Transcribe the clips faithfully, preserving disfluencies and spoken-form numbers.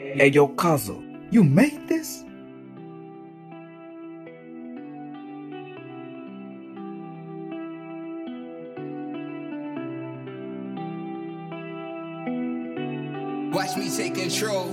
Hey yo, Kazo, you made this? Watch me take control.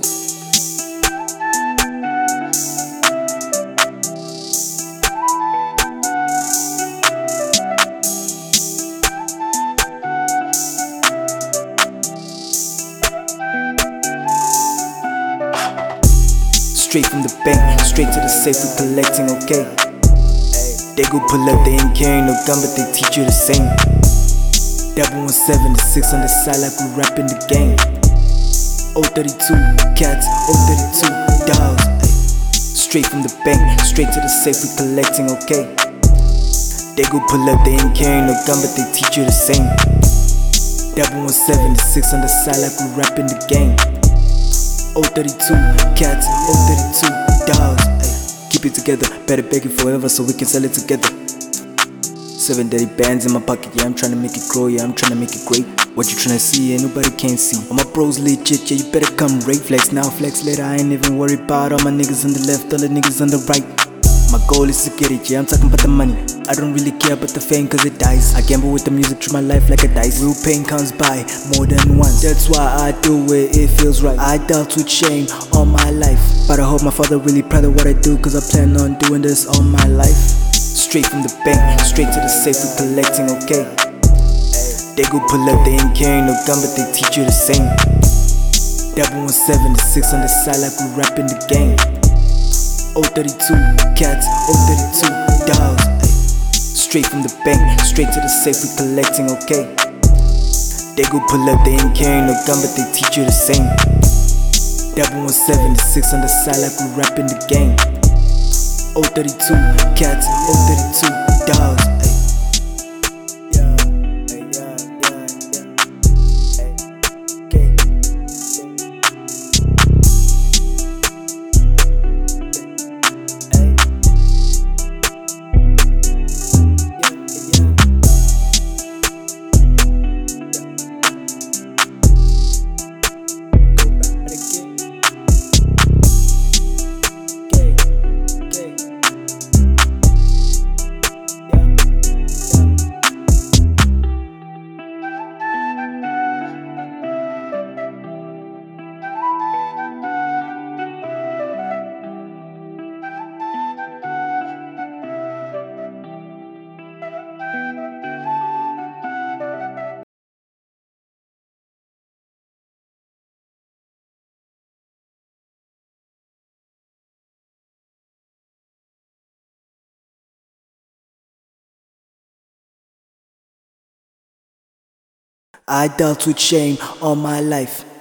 Straight from the bank, straight to the safe, we collecting, okay? They go pull up, they ain't carrying no gun, but they teach you the same. Double one seven, the six on the side like we rapping the game. oh thirty-two, cats, oh thirty-two, dogs, ay. Straight from the bank, straight to the safe, we collecting, okay? They go pull up, they ain't carrying no gun, but they teach you the same. Double one seven, the six on the side like we rapping the game. oh thirty-two, cats, oh thirty-two, dogs, ay. Keep it together, better beg it forever so we can sell it together. Seven dirty bands in my pocket, yeah, I'm tryna make it grow, yeah, I'm tryna make it great. What you tryna see, yeah, nobody can see. All my bros legit, yeah, you better come rate. Flex now, flex later, I ain't even worried about all my niggas on the left, all the niggas on the right. My goal is to get it, yeah, I'm talking about the money. I don't really care about the fame cause it dies. I gamble with the music through my life like a dice. Real pain comes by more than once. That's why I do it, it feels right. I dealt with shame all my life, but I hope my father really proud of what I do, cause I plan on doing this all my life. Straight from the bank, straight to the safe, we collecting, okay? They go pull up, they ain't carrying no gun, but they teach you the same. Double one seven, the six on the side like we rapping the game. oh thirty-two, cats, oh thirty-two, dogs, ay. Straight from the bank, straight to the safe, we collecting, okay? They go pull up, they ain't carrying no gun, but they teach you the same. Double one seven, the six on the side like we rapping the game. oh thirty-two, cats, oh thirty-two, dogs, ay. Yeah, ay, yeah, yeah, yeah. Ay, okay. Ay. I dealt with shame all my life.